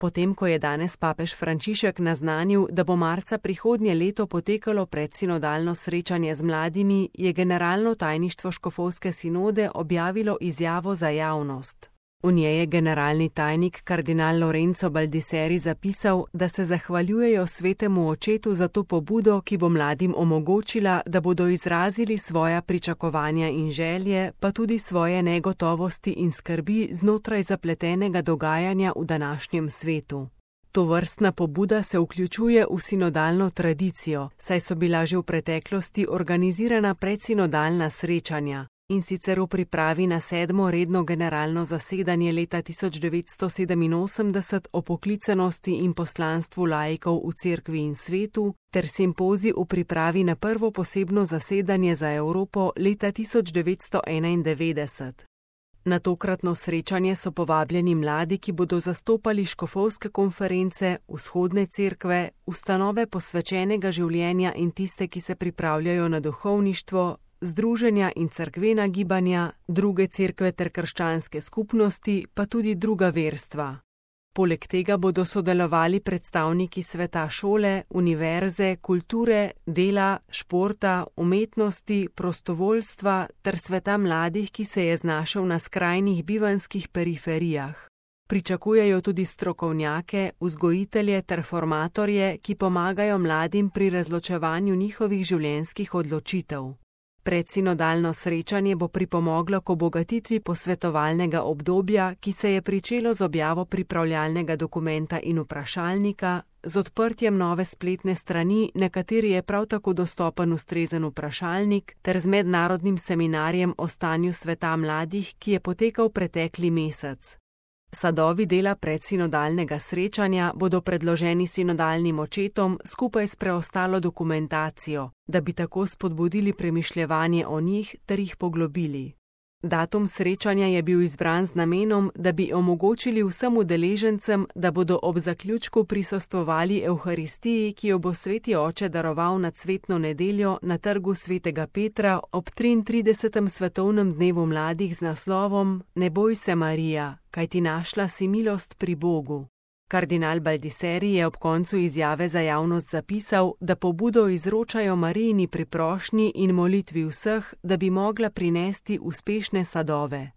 Potem, ko je danes papež Frančišek naznanil, da bo marca prihodnje leto potekalo predsinodalno srečanje z mladimi, je generalno tajništvo škofovske sinode objavilo izjavo za javnost. V njej je generalni tajnik kardinal Lorenzo Baldisseri zapisal, da se zahvaljujejo svetemu očetu za to pobudo, ki bo mladim omogočila, da bodo izrazili svoja pričakovanja in želje, pa tudi svoje negotovosti in skrbi znotraj zapletenega dogajanja v današnjem svetu. Tovrstna pobuda se vključuje v sinodalno tradicijo, saj so bila že v preteklosti organizirana predsinodalna srečanja. In sicer v pripravi na 7. redno generalno zasedanje leta 1987 o poklicanosti in poslanstvu laikov v cerkvi in svetu, ter simpozij v pripravi na prvo posebno zasedanje za Evropo leta 1991. Na tokratno srečanje so povabljeni mladi, ki bodo zastopali škofovske konference, vzhodne cerkve, ustanove posvečenega življenja in tiste, ki se pripravljajo na duhovništvo, združenja in cerkvena gibanja, druge cerkve ter krščanske skupnosti, pa tudi druga verstva. Poleg tega bodo sodelovali predstavniki sveta šole, univerze, kulture, dela, športa, umetnosti, prostovoljstva ter sveta mladih, ki se je znašel na skrajnih bivanjskih periferijah. Pričakujejo tudi strokovnjake, vzgojitelje ter formatorje, ki pomagajo mladim pri razločevanju njihovih življenjskih odločitev. Predsinodalno srečanje bo pripomoglo k obogatitvi posvetovalnega obdobja, ki se je pričelo z objavo pripravljalnega dokumenta in vprašalnika, z odprtjem nove spletne strani, na kateri je prav tako dostopen ustrezen vprašalnik, ter z mednarodnim seminarjem o stanju sveta mladih, ki je potekal pretekli mesec. Sadovi dela predsinodalnega srečanja bodo predloženi sinodalnim očetom skupaj s preostalo dokumentacijo, da bi tako spodbudili premišljevanje o njih ter jih poglobili. Datum srečanja je bil izbran z namenom, da bi omogočili vsem udeležencem, da bodo ob zaključku prisostvovali Evharistiji, ki jo bo sveti oče daroval na cvetno nedeljo na trgu svetega Petra ob 33. svetovnem dnevu mladih z naslovom Ne boj se, Marija, kajti našla si milost pri Bogu. Kardinal Baldisseri je ob koncu izjave za javnost zapisal, da pobudo izročajo Marijini pri prošnji in molitvi vseh, da bi mogla prinesti uspešne sadove.